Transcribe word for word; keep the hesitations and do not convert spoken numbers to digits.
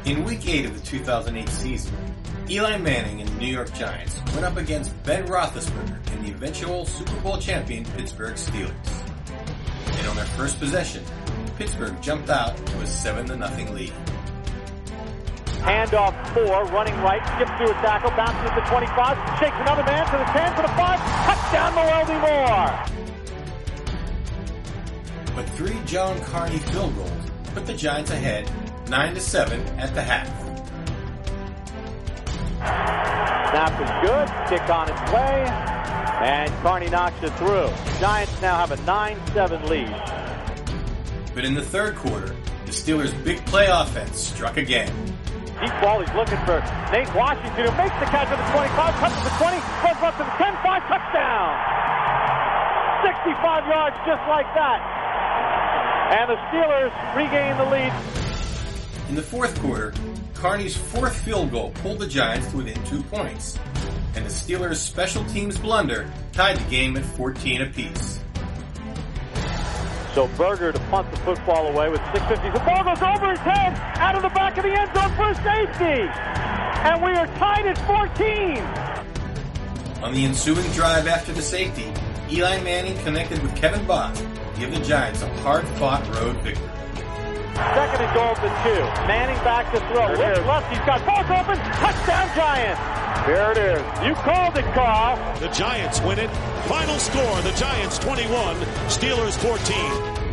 In Week eight of the two thousand eight season, Eli Manning and the New York Giants went up against Ben Roethlisberger and the eventual Super Bowl champion Pittsburgh Steelers. And on their first possession, Pittsburgh jumped out to a seven to nothing lead. Handoff four, running right, skips through a tackle, bounces at the twenty-five, shakes another man to the ten, to the five, touchdown Malaldi Moore! But three John Carney field goals put the Giants ahead nine to seven at the half. Snap is good, kick on its way, and Carney knocks it through. Giants now have a nine seven lead. But in the third quarter, the Steelers' big play offense struck again. Deep ball, he's looking for Nate Washington, who makes the catch at the twenty-five, touches the twenty, goes up to the ten, five, touchdown! sixty-five yards just like that. And the Steelers regain the lead. In the fourth quarter, Carney's fourth field goal pulled the Giants to within two points, and the Steelers' special teams blunder tied the game at fourteen apiece. So Berger to punt the football away with six fifty. The ball goes over his head, out of the back of the end zone for a safety. And we are tied at fourteen. On the ensuing drive after the safety, Eli Manning connected with Kevin Bott to give the Giants a hard-fought road victory. Second and goal to two. Manning back to throw. Whips left. He's got both open. Touchdown Giants. There it is. You called it, Carl. The Giants win it. Final score, the Giants twenty-one, Steelers fourteen.